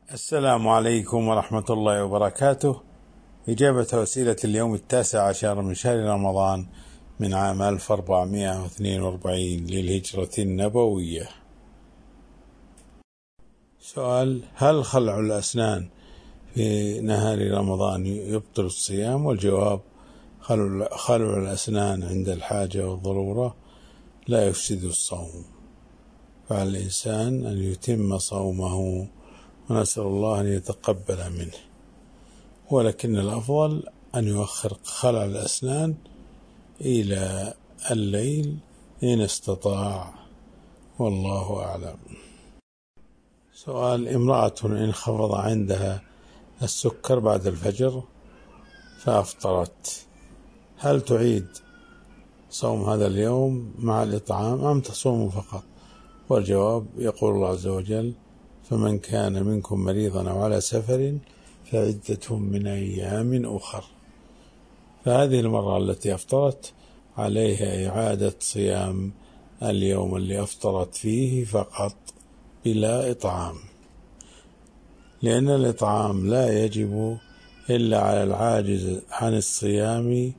السلام عليكم ورحمة الله وبركاته. إجابة وسيلة اليوم 19 من شهر رمضان من عام 1442 للهجرة النبوية. سؤال: هل خلع الأسنان في نهار رمضان يبطل الصيام؟ والجواب: خلع الأسنان عند الحاجة والضرورة لا يفسد الصوم، فعلى الإنسان أن يتم صومه، ونسأل الله أن يتقبل منه، ولكن الأفضل أن يؤخر خلع الأسنان إلى الليل إن استطاع، والله أعلم. سؤال: امرأة انخفض عندها السكر بعد الفجر فأفطرت، هل تعيد صوم هذا اليوم مع الإطعام أم تصوم فقط؟ والجواب: يقول الله عز وجل: فمن كان منكم مريضا أو على سفر فعدة من أيام أخر. فهذه المرة التي أفطرت عليها إعادة صيام اليوم اللي أفطرت فيه فقط بلا إطعام، لأن الإطعام لا يجب إلا على العاجز عن الصيام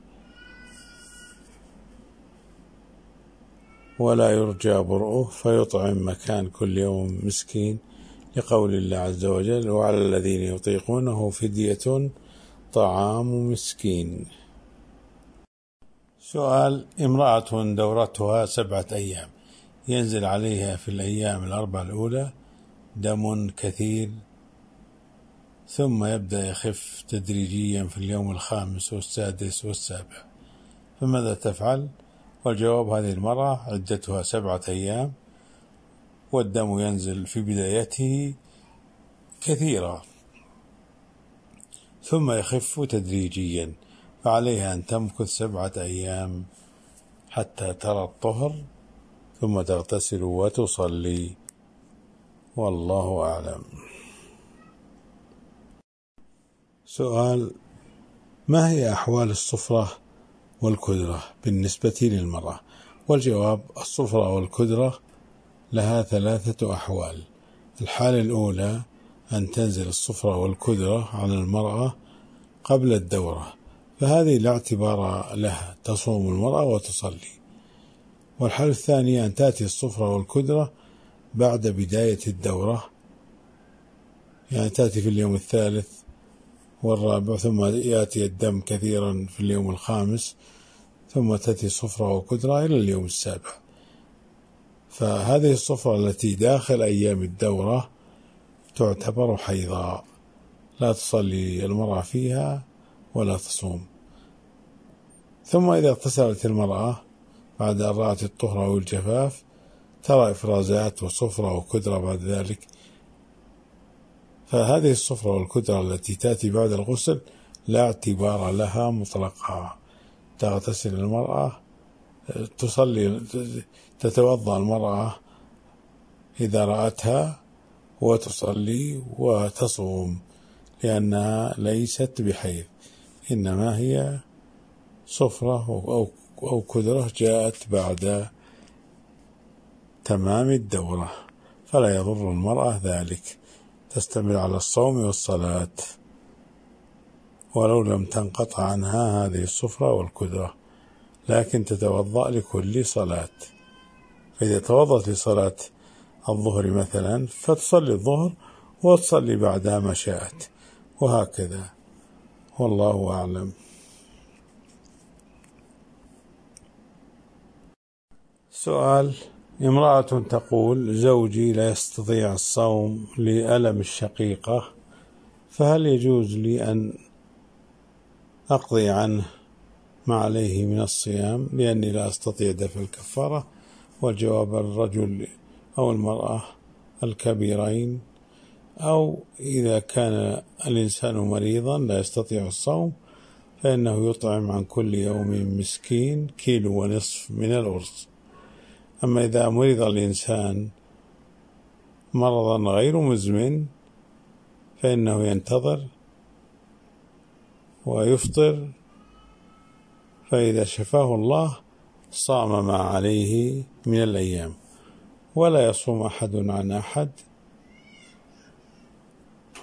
ولا يرجى برؤه، فيطعم مكان كل يوم مسكين، لقول الله عز وجل: وعلى الذين يطيقونه فدية طعام مسكين. سؤال: امرأة دورتها 7 أيام، ينزل عليها في الأيام 4 الأولى دم كثير، ثم يبدأ يخف تدريجيا في اليوم 5 والسادس والسابع، فماذا تفعل؟ والجواب: هذه المرأة عدتها 7 أيام، والدم ينزل في بدايته كثيرا ثم يخف تدريجيا، فعليها أن تمكث 7 أيام حتى ترى الطهر، ثم تغتسل وتصلي، والله أعلم. سؤال: ما هي أحوال الصفرة والكدرة بالنسبة للمرأة؟ والجواب: الصفرة والكدرة لها 3 أحوال. الحالة الأولى أن تنزل الصفرة والكدرة على المرأة قبل الدورة، فهذه لا اعتبار لها، تصوم المرأة وتصلي. والحالة الثانية أن تأتي الصفرة والكدرة بعد بداية الدورة، يعني تأتي في اليوم 3 والرابع، ثم يأتي الدم كثيرا في اليوم 5، ثم تأتي صفرة وكدرة إلى اليوم 7. فهذه الصفرة التي داخل أيام الدورة تعتبر حيضاء، لا تصلي المرأة فيها ولا تصوم. ثم إذا اغتسلت المرأة بعد أن رأت الطهر والجفاف ترى إفرازات وصفرة وكدرة بعد ذلك، فهذه الصفرة والكدرة التي تأتي بعد الغسل لا اعتبار لها مطلقا. تغتسل المرأة، تصلي، تتوضأ المرأة إذا رأتها وتصلي وتصوم، لأنها ليست بحيض، إنما هي صفرة أو كدرة جاءت بعد تمام الدورة، فلا يضر المرأة ذلك، تستمر على الصوم والصلاة ولو لم تنقطع عنها هذه الصفرة والكدرة، لكن تتوضأ لكل صلاة. فإذا توضأت لصلاة الظهر مثلا فتصلي الظهر وتصلي بعدها ما شاءت، وهكذا، والله أعلم. سؤال: امرأة تقول: زوجي لا يستطيع الصوم لألم الشقيقة، فهل يجوز لي أن أقضي عنه ما عليه من الصيام لأني لا أستطيع دفع الكفارة؟ والجواب: الرجل أو المرأة الكبيرين، أو إذا كان الإنسان مريضا لا يستطيع الصوم فإنه يطعم عن كل يوم مسكين 1.5 كيلو من الأرز. أما إذا مرض الإنسان مرضا غير مزمن فإنه ينتظر ويفطر، فإذا شفاه الله صام ما عليه من الأيام، ولا يصوم أحد عن أحد،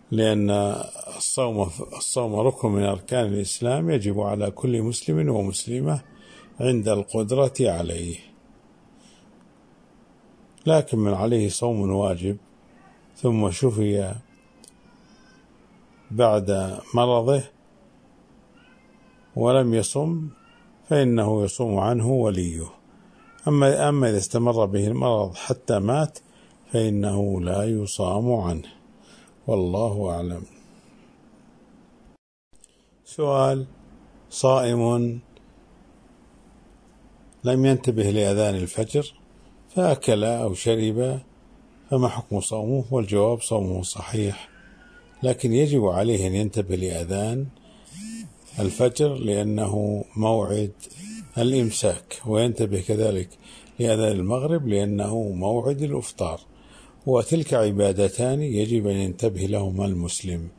لأن الصوم ركن من أركان الإسلام يجب على كل مسلم ومسلمة عند القدرة عليه، لكن من عليه صوم واجب ثم شفي بعد مرضه ولم يصم فإنه يصوم عنه وليه. أما إذا استمر به المرض حتى مات فإنه لا يصام عنه، والله أعلم. سؤال: صائم لم ينتبه لأذان الفجر فأكل أو شرب فما حكم صومه؟ والجواب: صومه صحيح، لكن يجب عليه أن ينتبه لأذان الفجر لأنه موعد الإمساك، وينتبه كذلك لأذان المغرب لأنه موعد الإفطار، وتلك عبادتان يجب أن ينتبه لهما المسلم.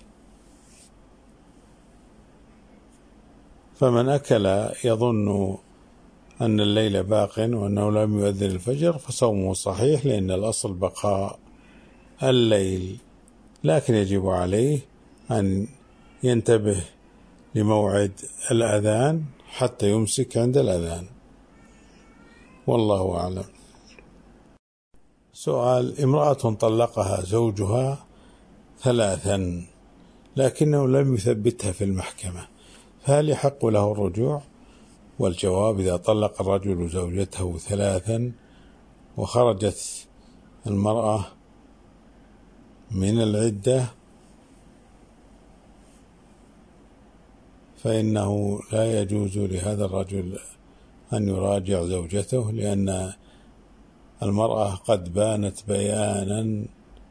فمن أكل يظن أن الليل باق وأنه لم يؤذن الفجر فصومه صحيح، لأن الأصل بقاء الليل، لكن يجب عليه أن ينتبه لموعد الأذان حتى يمسك عند الأذان، والله أعلم. سؤال: امرأة طلقها زوجها 3 لكنه لم يثبتها في المحكمة، فهل يحق له الرجوع؟ والجواب: إذا طلق الرجل زوجته 3 وخرجت المرأة من العدة فإنه لا يجوز لهذا الرجل أن يراجع زوجته، لأن المرأة قد بانت بيانا،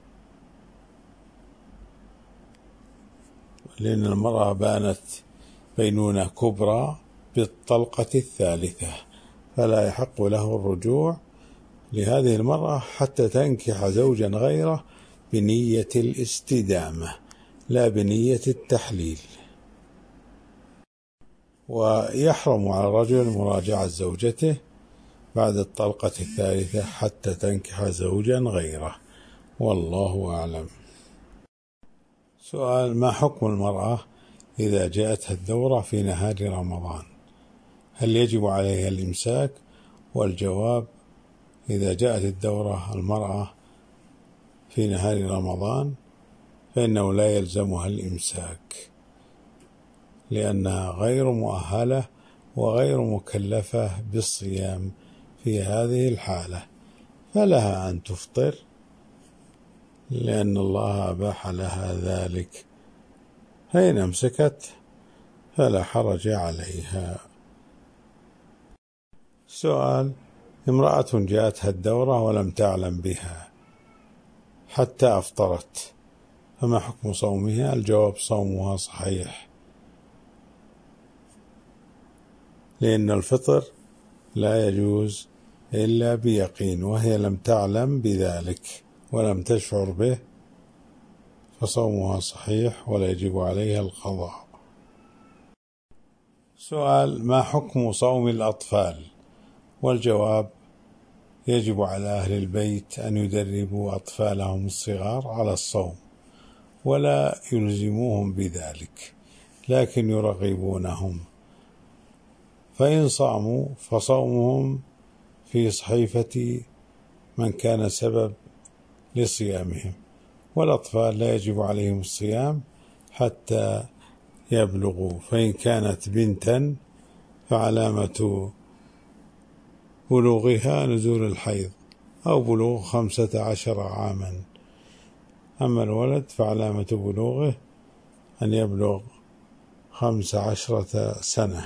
لأن المرأة بانت بينونة كبرى بالطلقة 3، فلا يحق له الرجوع لهذه المرأة حتى تنكح زوجا غيره بنية الاستدامة لا بنية التحليل. ويحرم على الرجل مراجعة زوجته بعد الطلقة 3 حتى تنكح زوجا غيره، والله أعلم. سؤال: ما حكم المرأة إذا جاءتها الدورة في نهار رمضان؟ هل يجب عليها الإمساك؟ والجواب: إذا جاءت الدورة المرأة في نهار رمضان فإنه لا يلزمها الإمساك، لأنها غير مؤهلة وغير مكلفة بالصيام في هذه الحالة، فلها أن تفطر لأن الله أباح لها ذلك، فإن أمسكت فلا حرج عليها. سؤال: امرأة جاءتها الدورة ولم تعلم بها حتى أفطرت، فما حكم صومها؟ الجواب: صومها صحيح، لأن الفطر لا يجوز إلا بيقين، وهي لم تعلم بذلك ولم تشعر به، فصومها صحيح ولا يجب عليها القضاء. سؤال: ما حكم صوم الأطفال؟ والجواب: يجب على أهل البيت أن يدربوا أطفالهم الصغار على الصوم ولا يلزموهم بذلك، لكن يرغبونهم، فإن صاموا فصومهم في صحيفة من كان سبب لصيامهم، والأطفال لا يجب عليهم الصيام حتى يبلغوا، فإن كانت بنتا فعلامة بلوغها نزول الحيض أو بلوغ 15 عاما، أما الولد فعلامة بلوغه أن يبلغ 15 سنة،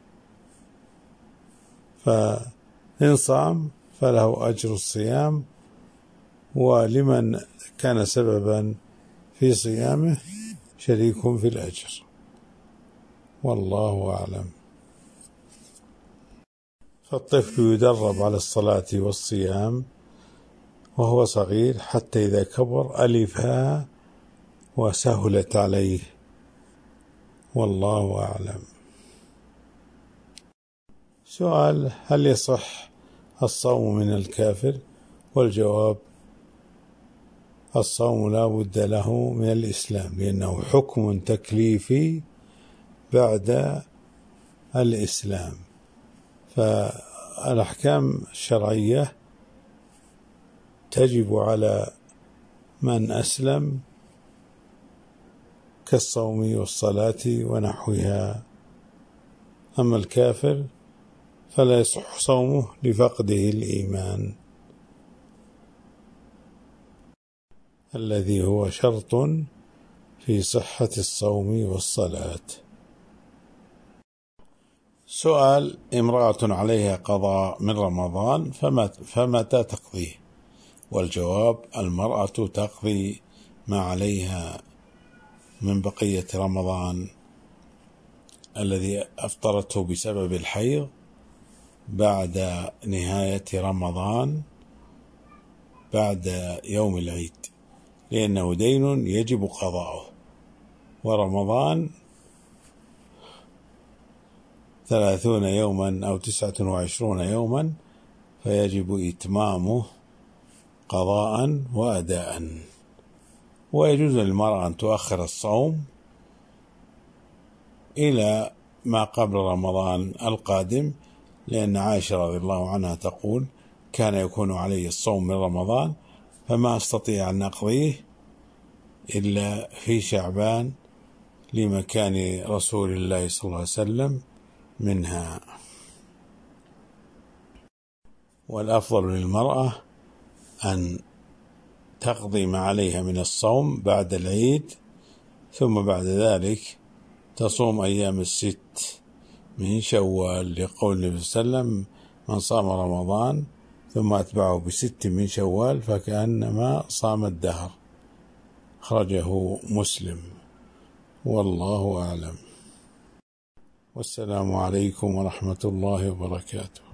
فإن صام فله أجر الصيام، ولمن كان سببا في صيامه شريك في الأجر، والله أعلم. فالطفل يدرب على الصلاة والصيام وهو صغير حتى إذا كبر ألفها وسهلت عليه، والله أعلم. سؤال: هل يصح الصوم من الكافر؟ والجواب: الصوم لا بد له من الإسلام، لأنه حكم تكليفي بعد الإسلام. فالأحكام الشرعية تجب على من أسلم كالصوم والصلاة ونحوها. أما الكافر فلا يصح صومه لفقده الإيمان الذي هو شرط في صحة الصوم والصلاة. سؤال: امرأة عليها قضاء من رمضان فمتى تقضيه؟ والجواب: المرأة تقضي ما عليها من بقية رمضان الذي أفطرته بسبب الحيض بعد نهاية رمضان بعد يوم العيد، لأنه دين يجب قضاؤه، ورمضان 30 يوما أو 29 يوما، فيجب إتمامه قضاء وأداء. ويجوز للمرأة أن تؤخر الصوم إلى ما قبل رمضان القادم، لأن عائشة رضي الله عنها تقول: كان يكون علي الصوم من رمضان فما أستطيع أن أقضيه إلا في شعبان لمكان رسول الله صلى الله عليه وسلم منها. والأفضل للمرأة أن تقضي ما عليها من الصوم بعد العيد، ثم بعد ذلك تصوم أيام الست من شوال، لقول النبي صلى الله عليه وسلم: من صام رمضان ثم أتبعه ب6 من شوال فكأنما صام الدهر. أخرجه مسلم. والله أعلم. والسلام عليكم ورحمة الله وبركاته.